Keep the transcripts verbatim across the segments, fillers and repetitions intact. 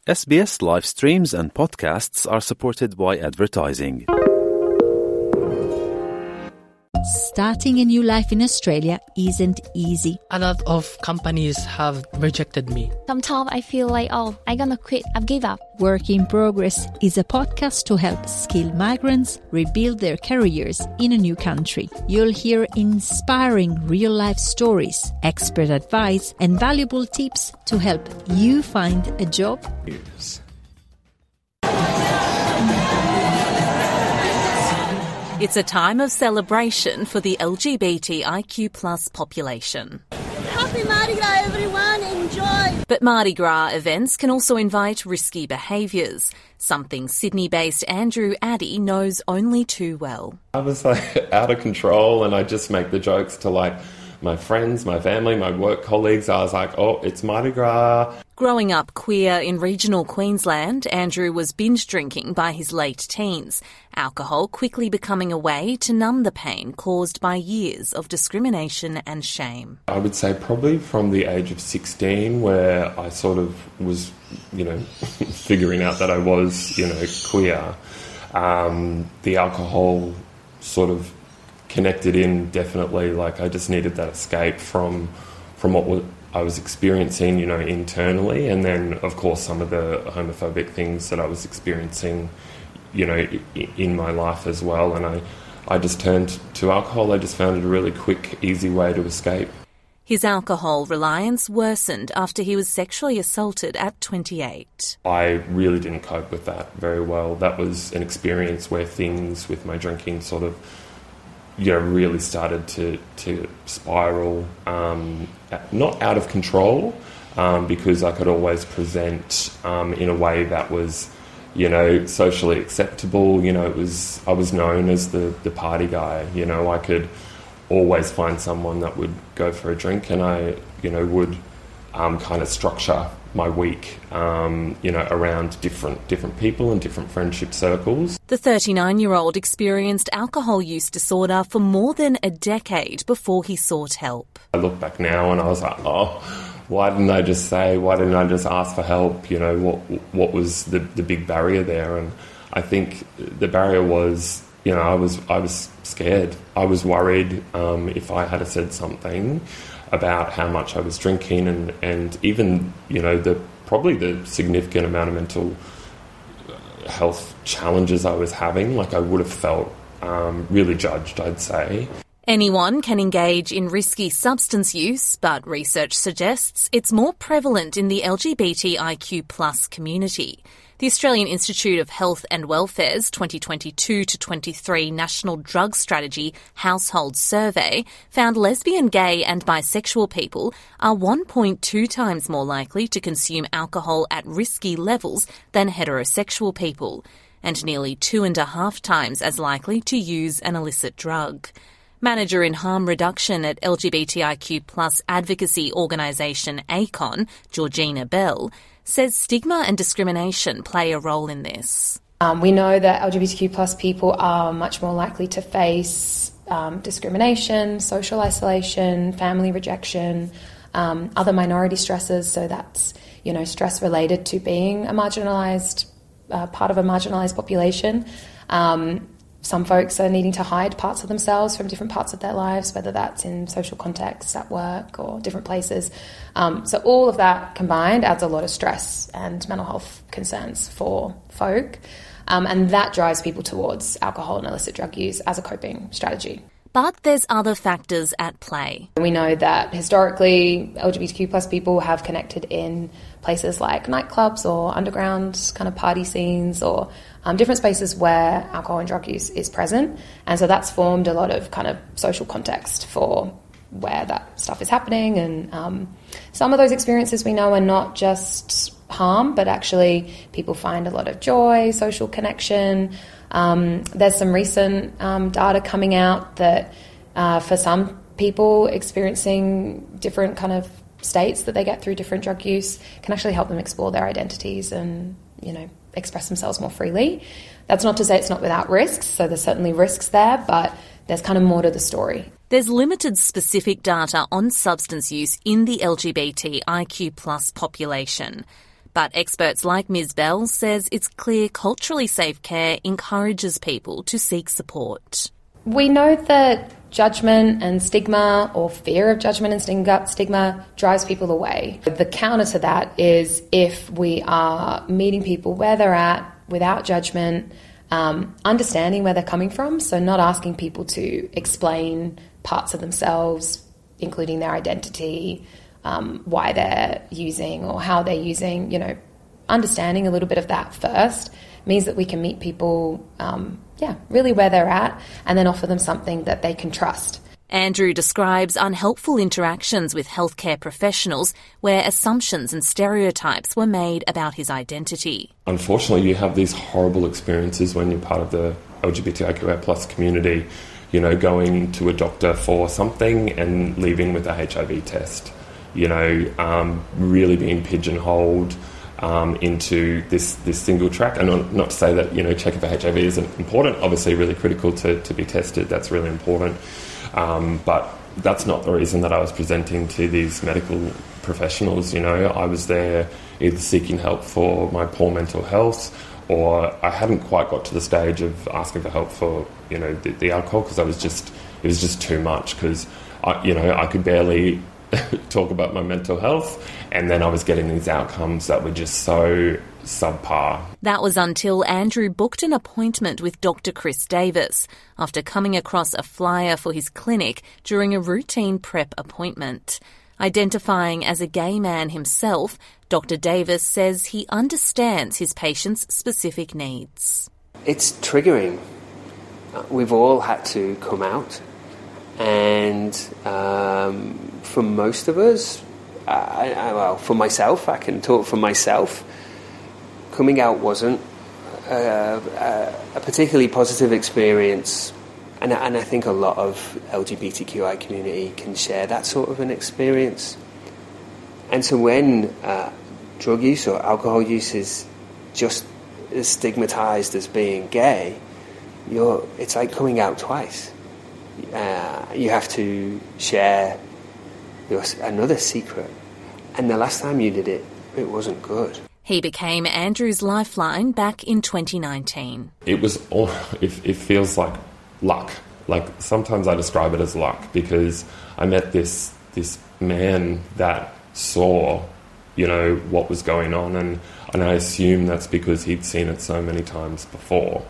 S B S live streams and podcasts are supported by advertising. Starting a new life in Australia isn't easy. A lot of companies have rejected me. Sometimes I feel like, oh, I'm gonna quit, I've give up. Work in Progress is a podcast to help skilled migrants rebuild their careers in a new country. You'll hear inspiring real-life stories, expert advice, and valuable tips to help you find a job. News. It's a time of celebration for the L G B T I Q plus population. Happy Mardi Gras, everyone. Enjoy. But Mardi Gras events can also invite risky behaviours, something Sydney-based Andrew Addy knows only too well. I was like out of control, and I just make the jokes to like my friends, my family, my work colleagues. I was like, oh, it's Mardi Gras. Growing up queer in regional Queensland, Andrew was binge drinking by his late teens, alcohol quickly becoming a way to numb the pain caused by years of discrimination and shame. I would say probably from the age of sixteen, where I sort of was, you know, figuring out that I was, you know, queer. Um, the alcohol sort of connected in, definitely. Like I just needed that escape from from what was, I was experiencing, you know, internally, and then of course some of the homophobic things that I was experiencing, you know, in my life as well. And I, I just turned to alcohol. I just found it a really quick, easy way to escape. His alcohol reliance worsened after he was sexually assaulted at twenty-eight. I really didn't cope with that very well. That was an experience where things with my drinking sort of, you know, really started to, to spiral, um, not out of control, um, because I could always present um, in a way that was, you know, socially acceptable. You know, it was, I was known as the, the party guy. You know, I could always find someone that would go for a drink, and I, you know, would um, kind of structure my week, um, you know, around different different people and different friendship circles. The thirty-nine-year-old experienced alcohol use disorder for more than a decade before he sought help. I look back now and I was like, oh, why didn't I just say, why didn't I just ask for help? You know, what what was the, the big barrier there? And I think the barrier was, you know, I was I was scared. I was worried um, if I had said something about how much I was drinking, and, and even, you know, the probably the significant amount of mental health challenges I was having. Like I would have felt um, really judged, I'd say. Anyone can engage in risky substance use, but research suggests it's more prevalent in the L G B T I Q plus community. The Australian Institute of Health and Welfare's twenty twenty-two to twenty-three National Drug Strategy Household Survey found lesbian, gay and bisexual people are one point two times more likely to consume alcohol at risky levels than heterosexual people, and nearly two and a half times as likely to use an illicit drug. Manager in harm reduction at L G B T I Q plus advocacy organisation ACON, Georgina Bell, says stigma and discrimination play a role in this. Um, we know that L G B T Q plus people are much more likely to face um, discrimination, social isolation, family rejection, um, other minority stresses. So that's, you know, stress related to being a marginalised uh, part of a marginalised population. Um, Some folks are needing to hide parts of themselves from different parts of their lives, whether that's in social contexts, at work or different places. Um, so all of that combined adds a lot of stress and mental health concerns for folk. Um, and that drives people towards alcohol and illicit drug use as a coping strategy. But there's other factors at play. We know that historically L G B T Q plus people have connected in places like nightclubs or underground kind of party scenes or um, different spaces where alcohol and drug use is present. And so that's formed a lot of kind of social context for where that stuff is happening. And um, some of those experiences we know are not just harm, but actually people find a lot of joy, social connection. Um, there's some recent um, data coming out that uh, for some people experiencing different kind of states that they get through different drug use can actually help them explore their identities and, you know, express themselves more freely. That's not to say it's not without risks, so there's certainly risks there, but there's kind of more to the story. There's limited specific data on substance use in the L G B T I Q plus population. But experts like Miz Bell says it's clear culturally safe care encourages people to seek support. We know that judgment and stigma, or fear of judgment and stigma, drives people away. The counter to that is if we are meeting people where they're at without judgment, um, understanding where they're coming from, so not asking people to explain parts of themselves, including their identity, um, why they're using or how they're using, you know, understanding a little bit of that first means that we can meet people, um, yeah, really where they're at, and then offer them something that they can trust. Andrew describes unhelpful interactions with healthcare professionals where assumptions and stereotypes were made about his identity. Unfortunately, you have these horrible experiences when you're part of the L G B T I Q A plus community, you know, going to a doctor for something and leaving with a H I V test, you know, um, really being pigeonholed um, into this, this single track. And not, not to say that, you know, checking for H I V isn't important, obviously really critical to, to be tested, that's really important. Um, but that's not the reason that I was presenting to these medical professionals. You know, I was there either seeking help for my poor mental health, or I hadn't quite got to the stage of asking for help for, you know, the, the alcohol, because I was just, it was just too much, because, I, you know, I could barely talk about my mental health, and then I was getting these outcomes that were just so subpar. That was until Andrew booked an appointment with Doctor Chris Davis after coming across a flyer for his clinic during a routine PrEP appointment. Identifying as a gay man himself, Doctor Davis says he understands his patients' specific needs. It's triggering. We've all had to come out, and um, for most of us, I, I, well, for myself, I can talk for myself, coming out wasn't a, a, a particularly positive experience, and, and I think a lot of L G B T Q I community can share that sort of an experience. And so when uh, drug use or alcohol use is just as stigmatised as being gay, you're, it's like coming out twice. Uh, you have to share your, another secret, and the last time you did it, it wasn't good. He became Andrew's lifeline back in twenty nineteen. It was all, it, it feels like luck. Like, sometimes I describe it as luck, because I met this this man that saw, you know, what was going on, and, and I assume that's because he'd seen it so many times before.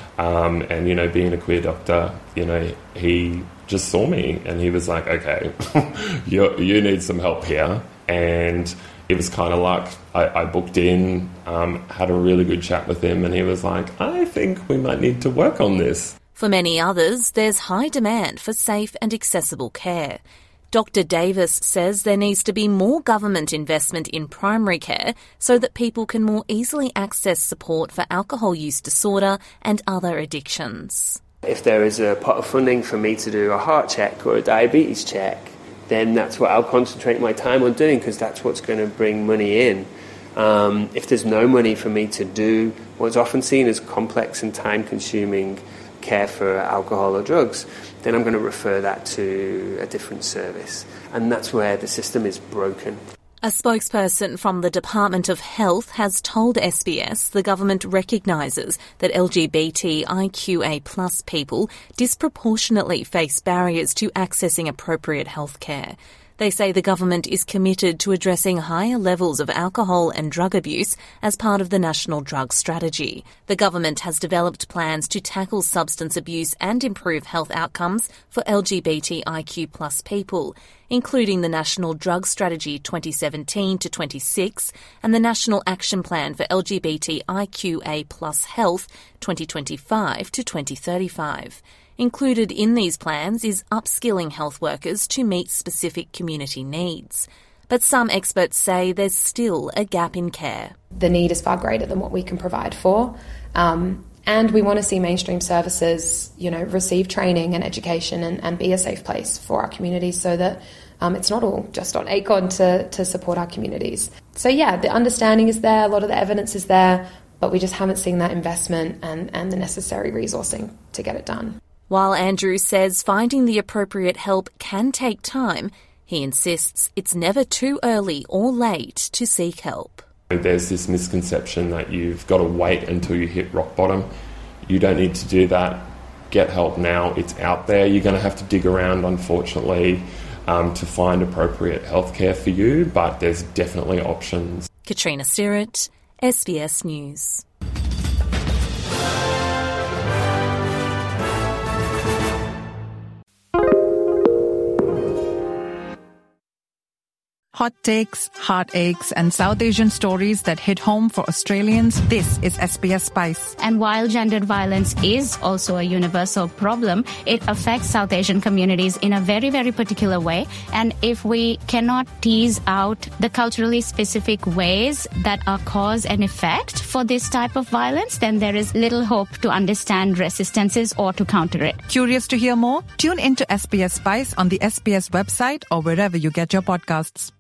Um, and, you know, being a queer doctor, you know, he just saw me and he was like, okay, you, you need some help here. And it was kind of luck. I, I booked in, um, had a really good chat with him, and he was like, I think we might need to work on this. For many others, there's high demand for safe and accessible care. Doctor Davis says there needs to be more government investment in primary care so that people can more easily access support for alcohol use disorder and other addictions. If there is a pot of funding for me to do a heart check or a diabetes check, then that's what I'll concentrate my time on doing, because that's what's going to bring money in. Um, if there's no money for me to do what's often seen as complex and time-consuming care for alcohol or drugs, then I'm going to refer that to a different service. And that's where the system is broken. A spokesperson from the Department of Health has told S B S the government recognises that L G B T I Q A plus people disproportionately face barriers to accessing appropriate health care. They say the government is committed to addressing higher levels of alcohol and drug abuse as part of the National Drug Strategy. The government has developed plans to tackle substance abuse and improve health outcomes for L G B T I Q plus people, including the National Drug Strategy twenty seventeen to twenty-six and the National Action Plan for L G B T I Q A plus Health twenty twenty-five to twenty thirty-five. Included in these plans is upskilling health workers to meet specific community needs. But some experts say there's still a gap in care. The need is far greater than what we can provide for. Um, and we want to see mainstream services, you know, receive training and education and, and be a safe place for our communities, so that um, it's not all just on ACON to, to support our communities. So yeah, the understanding is there, a lot of the evidence is there, but we just haven't seen that investment and, and the necessary resourcing to get it done. While Andrew says finding the appropriate help can take time, he insists it's never too early or late to seek help. There's this misconception that you've got to wait until you hit rock bottom. You don't need to do that. Get help now. It's out there. You're going to have to dig around, unfortunately, um, to find appropriate healthcare for you, but there's definitely options. Katrina Stirrett, S B S News. Hot takes, heartaches, and South Asian stories that hit home for Australians. This is S B S Spice. And while gendered violence is also a universal problem, it affects South Asian communities in a very, very particular way. And if we cannot tease out the culturally specific ways that are cause and effect for this type of violence, then there is little hope to understand resistances or to counter it. Curious to hear more? Tune into S B S Spice on the S B S website or wherever you get your podcasts.